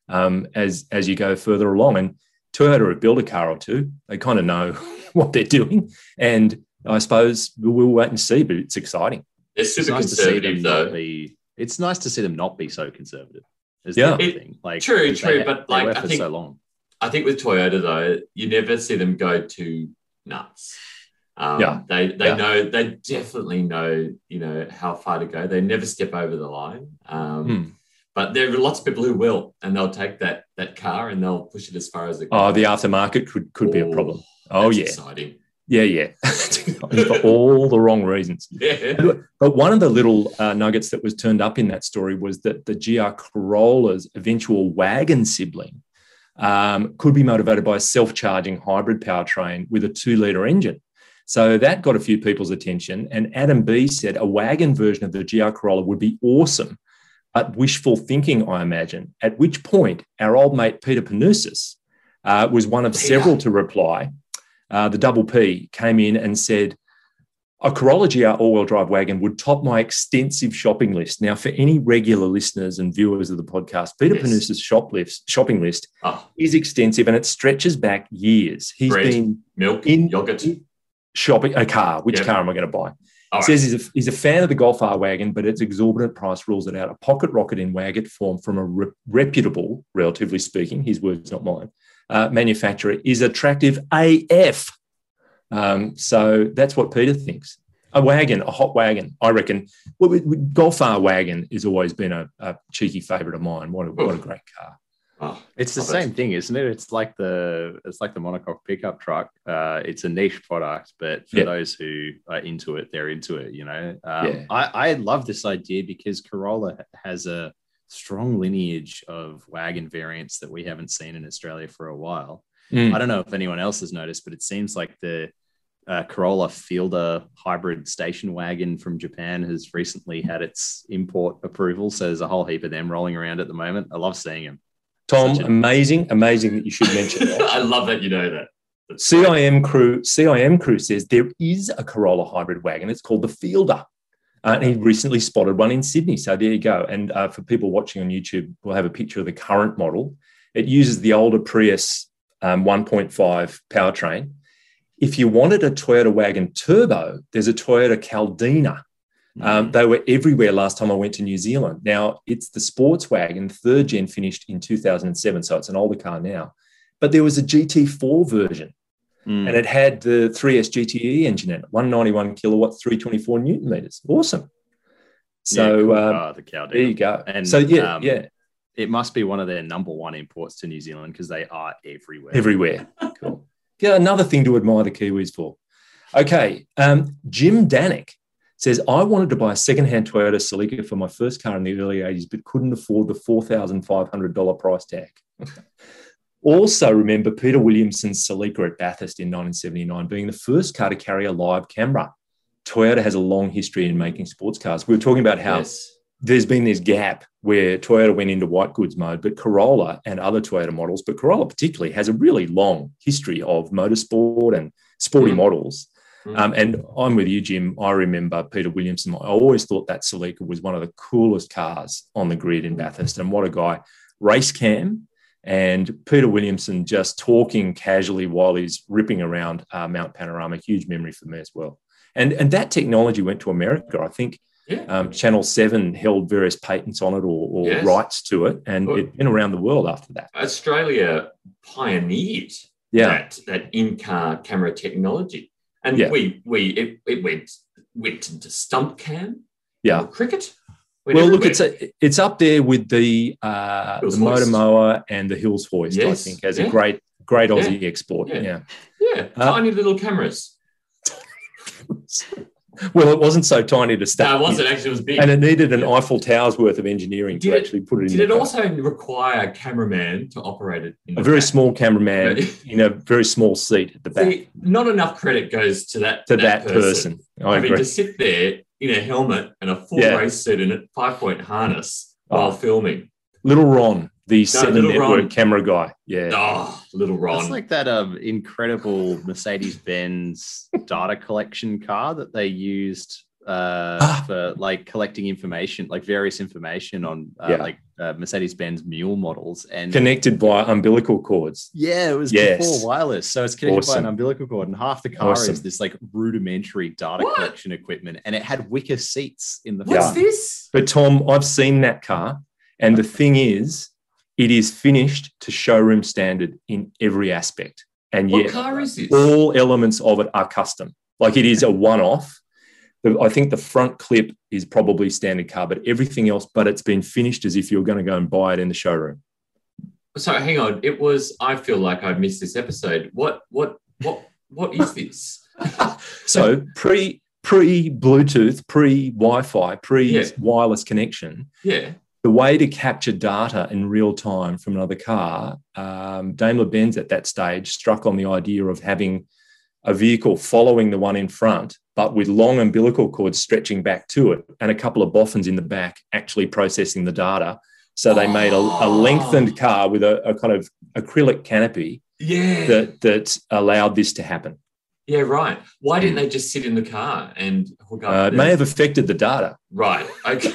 as you go further along. And Toyota have built a car or two; they kind of know what they're doing, and I suppose we'll wait and see, but it's exciting. They're super conservative, though. It's nice to see them not be so conservative. Thing. Like, true, but like I think so long. I think with Toyota, though, you never see them go too nuts. They know, they definitely know, how far to go. They never step over the line. But there are lots of people who will, and they'll take that car and they'll push it as far as it goes. Oh, the aftermarket could be a problem. Oh, yeah. Exciting. Yeah. For all the wrong reasons. Yeah. But one of the little nuggets that was turned up in that story was that the GR Corolla's eventual wagon sibling could be motivated by a self-charging hybrid powertrain with a 2-litre engine. So that got a few people's attention. And Adam B said a wagon version of the GR Corolla would be awesome, but wishful thinking, I imagine, at which point our old mate Peter Panousis was one of several to reply. The double P came in and said, a Corolla GR all-wheel drive wagon would top my extensive shopping list. Now, for any regular listeners and viewers of the podcast, Peter Panousis' shopping list is extensive, and it stretches back years. He's been milk, yogurt, shopping a car. Which car am I going to buy? Says he's a fan of the Golf R wagon, but its exorbitant price rules it out. A pocket rocket in Wagot form from a reputable, relatively speaking, his words, not mine, manufacturer is attractive AF. So that's what Peter thinks. A wagon, a hot wagon, I reckon. Well, Golf R wagon has always been a cheeky favourite of mine. What a great car. It's the same thing, isn't it? It's like the monocoque pickup truck. It's a niche product, but for those who are into it, they're into it. I love this idea because Corolla has a strong lineage of wagon variants that we haven't seen in Australia for a while. I don't know if anyone else has noticed, but it seems like the Corolla Fielder hybrid station wagon from Japan has recently had its import approval. So there's a whole heap of them rolling around at the moment. I love seeing them. Tom, amazing that you should mention that. I love that you know that. CIM crew says there is a Corolla hybrid wagon. It's called the Fielder. And he recently spotted one in Sydney. So there you go. And for people watching on YouTube, we'll have a picture of the current model. It uses the older Prius 1.5 powertrain. If you wanted a Toyota wagon turbo, there's a Toyota Caldina. They were everywhere last time I went to New Zealand. Now, it's the sports wagon, 3rd gen, finished in 2007, so it's an older car now. But there was a GT4 version, and it had the 3S GTE engine in it, 191 kilowatts, 324 Newton meters. Awesome. So the Caldina. There you go. And so, it must be one of their number one imports to New Zealand because they are everywhere. Everywhere. Cool. Yeah, another thing to admire the Kiwis for. Okay, Jim Danick says, I wanted to buy a second-hand Toyota Celica for my first car in the early 80s, but couldn't afford the $4,500 price tag. Also remember Peter Williamson's Celica at Bathurst in 1979 being the first car to carry a live camera. Toyota has a long history in making sports cars. We were talking about how there's been this gap where Toyota went into white goods mode, but Corolla and other Toyota models, but Corolla particularly, has a really long history of motorsport and sporty models. And I'm with you, Jim. I remember Peter Williamson. I always thought that Celica was one of the coolest cars on the grid in Bathurst. And what a guy. Race cam and Peter Williamson just talking casually while he's ripping around Mount Panorama. Huge memory for me as well. And that technology went to America. I think Channel 7 held various patents on it or rights to it. And it went around the world after that. Australia pioneered that in-car camera technology. And it went into stump cam, cricket. Well, look, it's up there with the motor mower and the Hills hoist. I think as a great Aussie export. Tiny little cameras. Well, it wasn't so tiny to start. No, it wasn't. Actually, it was big. And it needed an Eiffel Tower's worth of engineering to actually put it in. Did it also require a cameraman to operate it? A very small cameraman in a very small seat at the back. See, not enough credit goes to that person. I agree. To sit there in a helmet and a full race suit and a 5-point harness while filming. Little Ron, the Seven Network camera guy. Yeah. Oh, little Ron. It's like that incredible Mercedes-Benz data collection car that they used for like collecting information, like various information on Mercedes-Benz mule models and connected by umbilical cords. Yeah, it was before wireless. So it's connected by an umbilical cord, and half the car is this like rudimentary data collection equipment, and it had wicker seats in the front. What's this? But Tom, I've seen that car, and the thing is, it is finished to showroom standard in every aspect. And what car is this? All elements of it are custom. Like it is a one-off. I think the front clip is probably standard car, but everything else, but it's been finished as if you're going to go and buy it in the showroom. So hang on. I feel like I've missed this episode. What is this? So pre-Bluetooth, pre-Wi-Fi, pre-wireless connection. Yeah. The way to capture data in real time from another car, Daimler-Benz at that stage struck on the idea of having a vehicle following the one in front, but with long umbilical cords stretching back to it and a couple of boffins in the back actually processing the data. So they made a lengthened car with a kind of acrylic canopy that allowed this to happen. Yeah, right. Why didn't they just sit in the car and hook up? It may have affected the data. Right. Okay.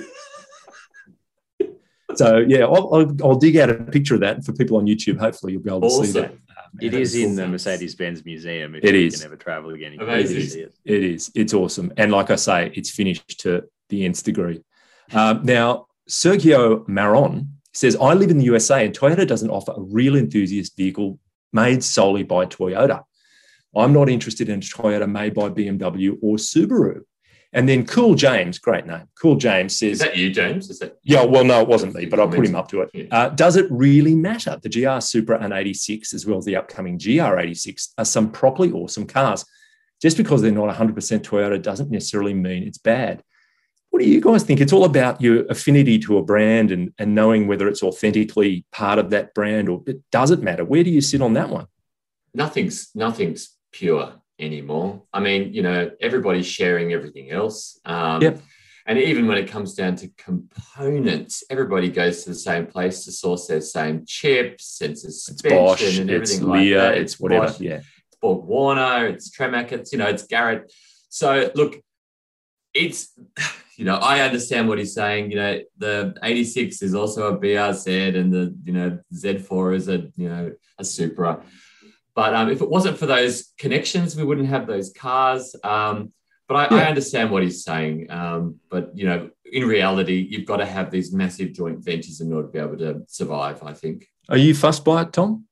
So, yeah, I'll dig out a picture of that. And for people on YouTube, hopefully you'll be able to see that. It is in the Mercedes-Benz Museum if you can ever travel again. Amazing. It is. It's awesome. And like I say, it's finished to the nth degree. Now, Sergio Maron says, I live in the USA and Toyota doesn't offer a real enthusiast vehicle made solely by Toyota. I'm not interested in a Toyota made by BMW or Subaru. And then Cool James, great name. Cool James says... Is that you, James? Is that yeah, well, no, it wasn't me, but I put him up to it. Yeah. Does it really matter? The GR Supra and 86, as well as the upcoming GR86, are some properly awesome cars. Just because they're not 100% Toyota doesn't necessarily mean it's bad. What do you guys think? It's all about your affinity to a brand and knowing whether it's authentically part of that brand, or does it matter? Where do you sit on that one? Nothing's pure anymore. I mean, everybody's sharing everything else. And even when it comes down to components, everybody goes to the same place to source their same chips and suspension Bosch, and everything it's like Lear, that. It's whatever. Bosch, yeah. It's Borg Warner, it's Tremec, it's Garrett. So look, it's, I understand what he's saying. The 86 is also a BRZ and the, Z4 is a Supra. But if it wasn't for those connections, we wouldn't have those cars. But I understand what he's saying. But, in reality, you've got to have these massive joint ventures in order to be able to survive, I think. Are you fussed by it, Tom?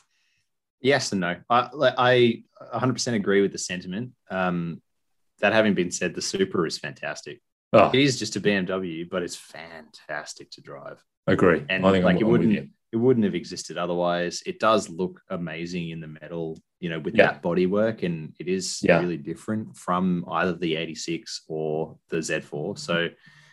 Yes and no. I 100% agree with the sentiment. That having been said, the Supra is fantastic. Oh. It is just a BMW, but it's fantastic to drive. Agree. And I think it wouldn't have existed otherwise. It does look amazing in the metal, with that bodywork, and it is really different from either the 86 or the Z4. So,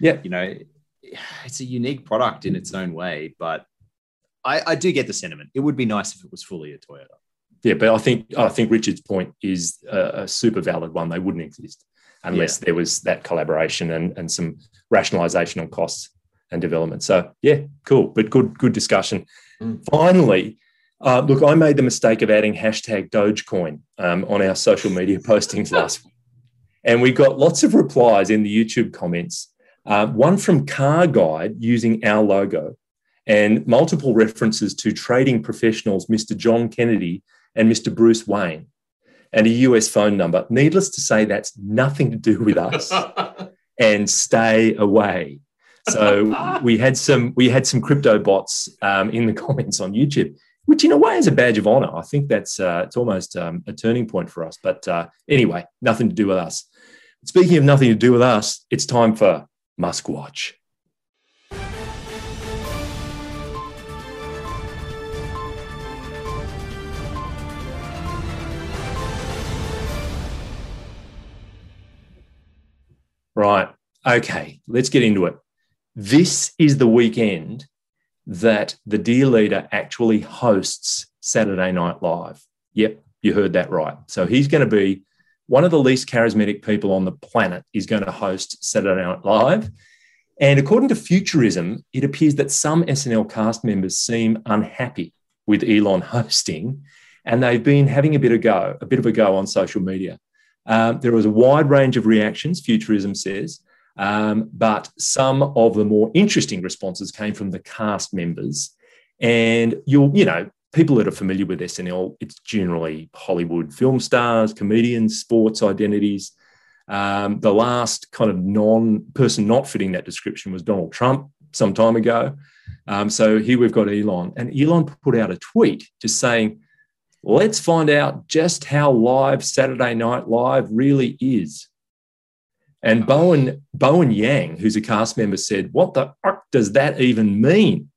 it's a unique product in its own way, but I do get the sentiment. It would be nice if it was fully a Toyota. Yeah, but I think Richard's point is a super valid one. They wouldn't exist. unless there was that collaboration and some rationalization on costs and development. So, yeah, cool, but good discussion. Finally, look, I made the mistake of adding hashtag Dogecoin on our social media postings last week. And we got lots of replies in the YouTube comments, one from Car Guide using our logo and multiple references to trading professionals, Mr. John Kennedy and Mr. Bruce Wayne, and a US phone number. Needless to say, that's nothing to do with us, and stay away. So we had some crypto bots in the comments on YouTube, which in a way is a badge of honor. I think that's it's almost a turning point for us. But anyway, nothing to do with us. Speaking of nothing to do with us, it's time for Muskwatch. Right. Okay, let's get into it. This is the weekend that the dear leader actually hosts Saturday Night Live. Yep, you heard that right. So he's going to be one of the least charismatic people on the planet is going to host Saturday Night Live. And according to Futurism, it appears that some SNL cast members seem unhappy with Elon hosting, and they've been having a bit of a go on social media. There was a wide range of reactions, Futurism says, but some of the more interesting responses came from the cast members. And people that are familiar with SNL, it's generally Hollywood film stars, comedians, sports identities. The last kind of person not fitting that description was Donald Trump some time ago. So here we've got Elon. And Elon put out a tweet just saying, let's find out just how live Saturday Night Live really is. And Bowen Yang, who's a cast member, said, what the fuck does that even mean?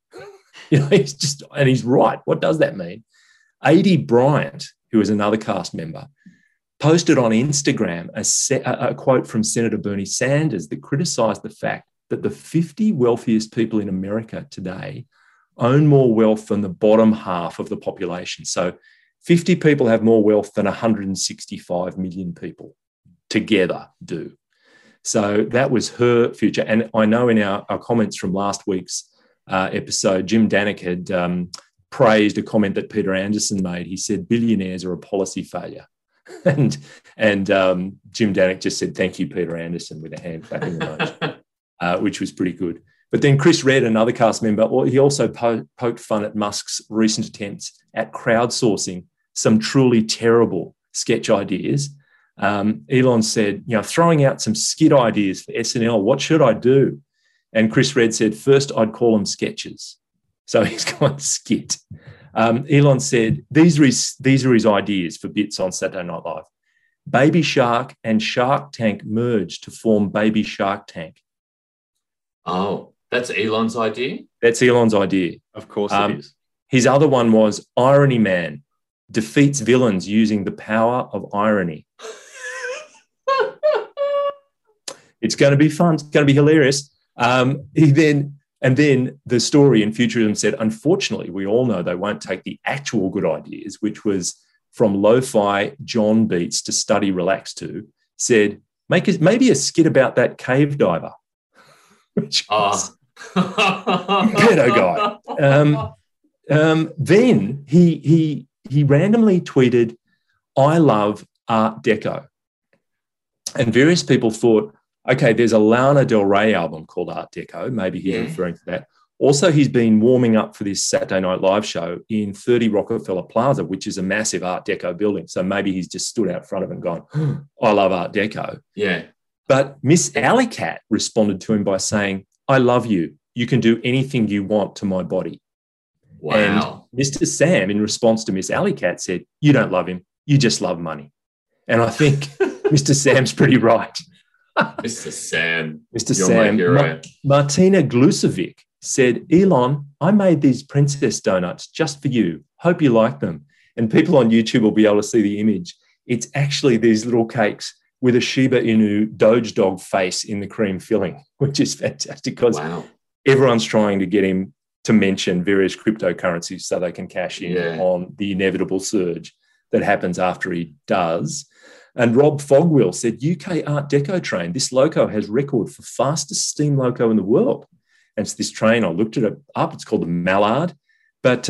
He's right. What does that mean? A.D. Bryant, who is another cast member, posted on Instagram a quote from Senator Bernie Sanders that criticised the fact that the 50 wealthiest people in America today own more wealth than the bottom half of the population. So 50 people have more wealth than 165 million people together do. So that was her future. And I know in our comments from last week's episode, Jim Danek had praised a comment that Peter Anderson made. He said billionaires are a policy failure. And Jim Danek just said, thank you, Peter Anderson, with a hand clapping emoji, which was pretty good. But then Chris Redd, another cast member, he also poked fun at Musk's recent attempts at crowdsourcing some truly terrible sketch ideas. Elon said, throwing out some skit ideas for SNL, what should I do? And Chris Redd said, first, I'd call them sketches. So he's gone skit. Elon said, these are his ideas for bits on Saturday Night Live. Baby Shark and Shark Tank merged to form Baby Shark Tank. Oh, that's Elon's idea? That's Elon's idea. Of course it is. His other one was Irony Man defeats villains using the power of irony. It's going to be fun. It's going to be hilarious. Then the story in Futurism said, unfortunately, we all know they won't take the actual good ideas, which was from lo-fi John beats to study relax to, said, maybe a skit about that cave diver. Which was pedo guy. Then he randomly tweeted, I love Art Deco. And various people thought, okay, there's a Lana Del Rey album called Art Deco. Maybe he's referring to that. Also, he's been warming up for this Saturday Night Live show in 30 Rockefeller Plaza, which is a massive Art Deco building. So maybe he's just stood out front of it and gone, I love Art Deco. Yeah. But Miss Alley Cat responded to him by saying, I love you. You can do anything you want to my body. Wow. And Mr. Sam, in response to Miss Alley Cat, said, you don't love him. You just love money. And I think Mr. Sam's pretty right. Mr. Sam. Mr. Sam. Martina Glusovic said, Elon, I made these princess donuts just for you. Hope you like them. And people on YouTube will be able to see the image. It's actually these little cakes with a Shiba Inu Doge dog face in the cream filling, which is fantastic because everyone's trying to get him to mention various cryptocurrencies so they can cash in on the inevitable surge that happens after he does. And Rob Fogwill said, UK Art Deco train. This loco has record for fastest steam loco in the world. And it's this train, I looked it up, it's called the Mallard. But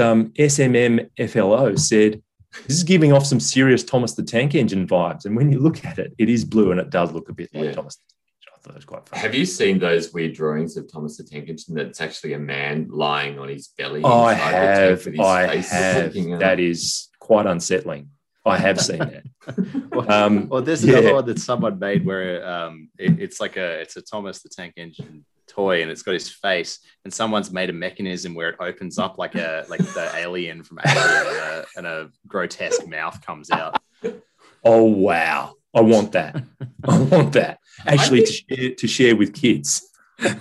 SMMFLO said, this is giving off some serious Thomas the Tank Engine vibes. And when you look at it, it is blue and it does look a bit like Thomas the Tank Engine. I thought it was quite funny. Have you seen those weird drawings of Thomas the Tank Engine that's actually a man lying on his belly? I have. That is quite unsettling. I have seen that. Well, there's another one that someone made where it's a Thomas the Tank Engine toy and it's got his face, and someone's made a mechanism where it opens up like the alien from Alien, and a grotesque mouth comes out. Oh wow! I want that. I want that actually to share with kids.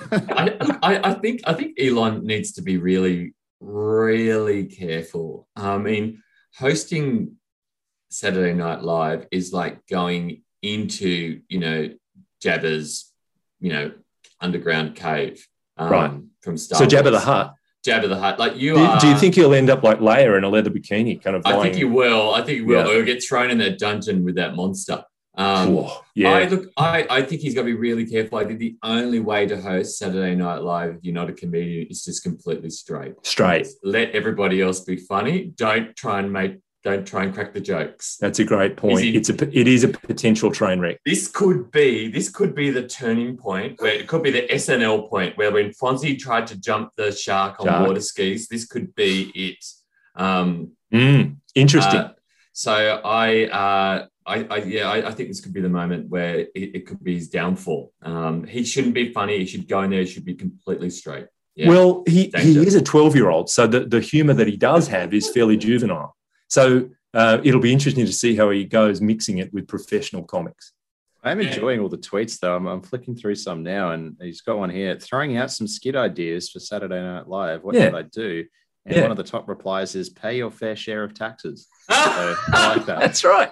I think Elon needs to be really, really careful. I mean, hosting Saturday Night Live is like going into, Jabba's, underground cave from Star Wars. So Jabba the Hutt. Jabba the Hutt. Like do you think he'll end up like Leia in a leather bikini, kind of? I think he will. Or he'll get thrown in that dungeon with that monster. I think he's got to be really careful. I think the only way to host Saturday Night Live, if you're not a comedian, is just completely straight. Let everybody else be funny. Don't try and crack the jokes. That's a great point. It is a potential train wreck. This could be the turning point, where it could be the SNL point, where when Fonzie tried to jump the shark on water skis, this could be it. Interesting. So I think this could be the moment where it could be his downfall. He shouldn't be funny. He should go in there. He should be completely straight. Yeah. Well, he is a 12-year-old, so the humour that he does have is fairly juvenile. So it'll be interesting to see how he goes mixing it with professional comics. I'm enjoying all the tweets, though. I'm flicking through some now, and he's got one here throwing out some skit ideas for Saturday Night Live. What should I do? And one of the top replies is, pay your fair share of taxes. So I like that. That's right.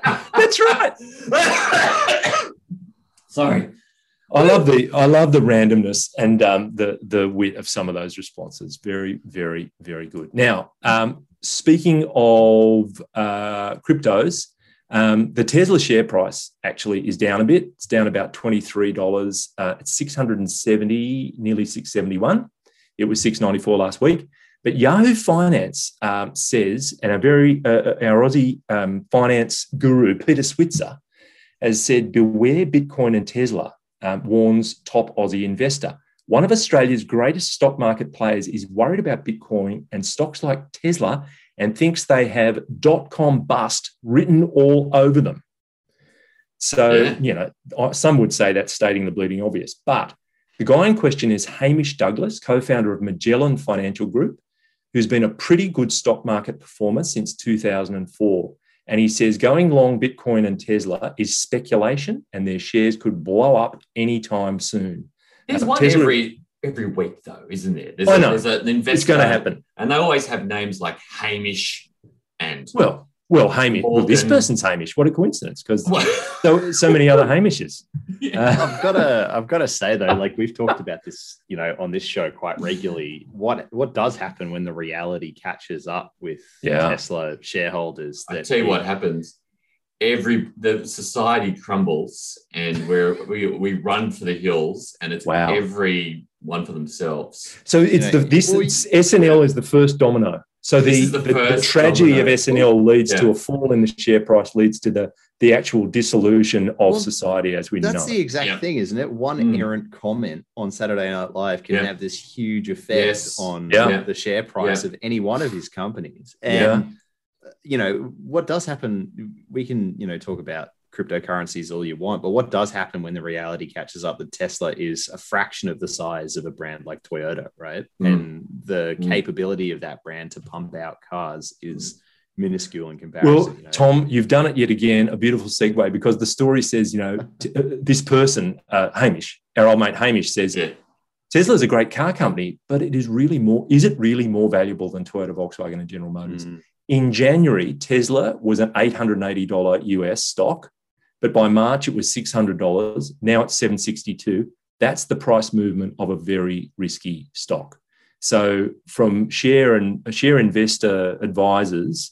Sorry. I love the randomness and the wit of some of those responses. Very, very, very good. Now, speaking of cryptos, the Tesla share price actually is down a bit. It's down about $23. It's 670, nearly 671. It was 694 last week. But Yahoo Finance says, and our Aussie finance guru, Peter Switzer, has said, beware Bitcoin and Tesla, warns top Aussie investor. One of Australia's greatest stock market players is worried about Bitcoin and stocks like Tesla and thinks they have .com bust written all over them. So, some would say that's stating the bleeding obvious. But the guy in question is Hamish Douglas, co-founder of Magellan Financial Group, who's been a pretty good stock market performer since 2004. And he says going long Bitcoin and Tesla is speculation and their shares could blow up anytime soon. There's one every week, though, isn't there? There's an investor. It's going to happen. And they always have names like Hamish and... Well, Hamish. Well, this person's Hamish. What a coincidence, because so many other Hamishes. I've got to say though, like we've talked about this, on this show quite regularly. What does happen when the reality catches up with Tesla shareholders? I tell you what happens. The society crumbles, and we run for the hills, and it's every one for themselves. So it's SNL is the first domino. So the tragedy of SNL leads to a fall in the share price, leads to the actual dissolution of society as we know. That's the exact thing, isn't it? One errant comment on Saturday Night Live can have this huge effect on the share price of any one of his companies. And, what does happen, we can, talk about cryptocurrencies all you want, but what does happen when the reality catches up that Tesla is a fraction of the size of a brand like Toyota, right? And the capability of that brand to pump out cars is minuscule in comparison. Well, Tom, you've done it yet again, a beautiful segue, because the story says, this person, Hamish, our old mate Hamish says, Tesla is a great car company, but is it really more valuable than Toyota, Volkswagen and General Motors? In January, Tesla was an $880 US stock. But by March, it was $600. Now it's $762. That's the price movement of a very risky stock. So from share investor advisors,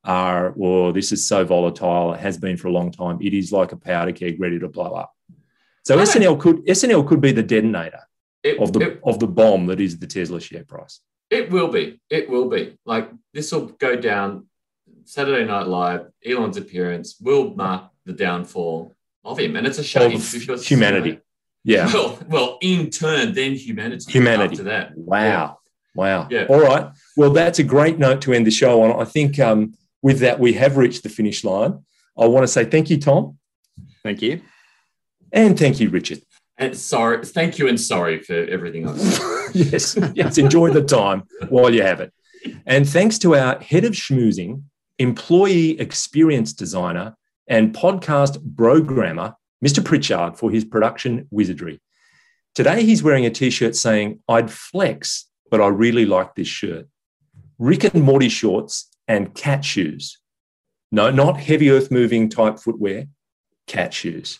are, well, this is so volatile. It has been for a long time. It is like a powder keg ready to blow up. So SNL could be the detonator of the bomb that is the Tesla share price. It will be. It will be. Like, this will go down. Saturday Night Live, Elon's appearance will mark the downfall of him. And it's a shame because humanity. Yeah. Well, in turn, then humanity. After that. Wow. Yeah. All right. Well, that's a great note to end the show on. I think with that, we have reached the finish line. I want to say thank you, Tom. Thank you. And thank you, Richard. And thank you and sorry for everything I've said. Yes. Enjoy the time while you have it. And thanks to our head of schmoozing, employee experience designer, and podcast programmer, Mr. Pritchard, for his production wizardry. Today, he's wearing a T-shirt saying, "I'd flex, but I really like this shirt." Rick and Morty shorts and cat shoes. No, not heavy earth-moving type footwear, cat shoes.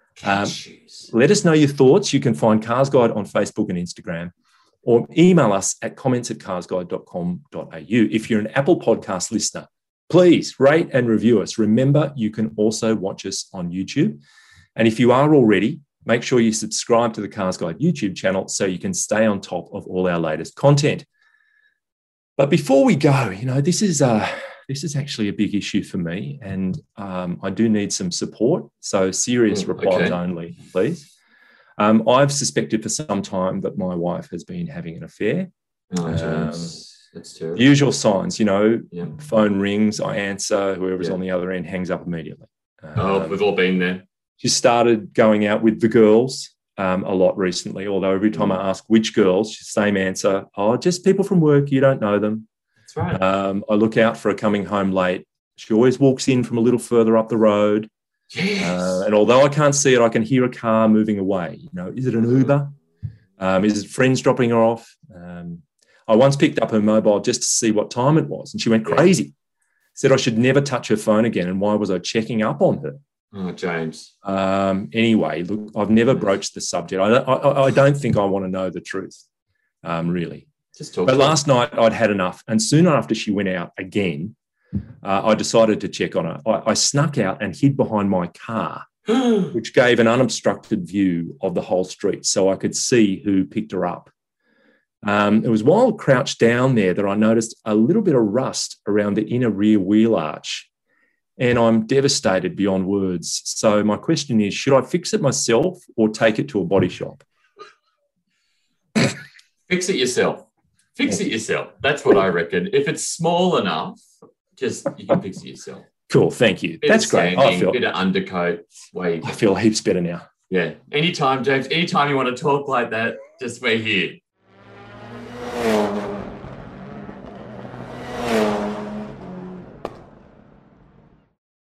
Let us know your thoughts. You can find Cars Guide on Facebook and Instagram, or email us at comments@carsguide.com.au. If you're an Apple Podcast listener, please rate and review us. Remember, you can also watch us on YouTube. And if you are already, make sure you subscribe to the Cars Guide YouTube channel so you can stay on top of all our latest content. But before we go, this is actually a big issue for me, and I do need some support. So serious replies only, please. I've suspected for some time that my wife has been having an affair. Oh, James. That's terrible. The usual signs, phone rings, I answer, whoever's on the other end hangs up immediately. We've all been there. She started going out with the girls a lot recently, although every time I ask which girls, same answer, just people from work, you don't know them. That's right. I look out for her coming home late. She always walks in from a little further up the road. Yes. And although I can't see it, I can hear a car moving away. Is it an Uber? Is it friends dropping her off? I once picked up her mobile just to see what time it was, and she went crazy. Said I should never touch her phone again, and why was I checking up on her? Oh, James. Anyway, look, I've never broached the subject. I don't think I want to know the truth, really. Just talk. But last night I'd had enough, and soon after she went out again, I decided to check on her. I snuck out and hid behind my car, which gave an unobstructed view of the whole street, so I could see who picked her up. It was while crouched down there that I noticed a little bit of rust around the inner rear wheel arch, and I'm devastated beyond words. So my question is, should I fix it myself or take it to a body shop? Fix it yourself. That's what I reckon. If it's small enough, you can fix it yourself. Cool, thank you. That's great. Bit of undercoat. I feel heaps better now. Yeah. Anytime, James, anytime you want to talk like that, we're here.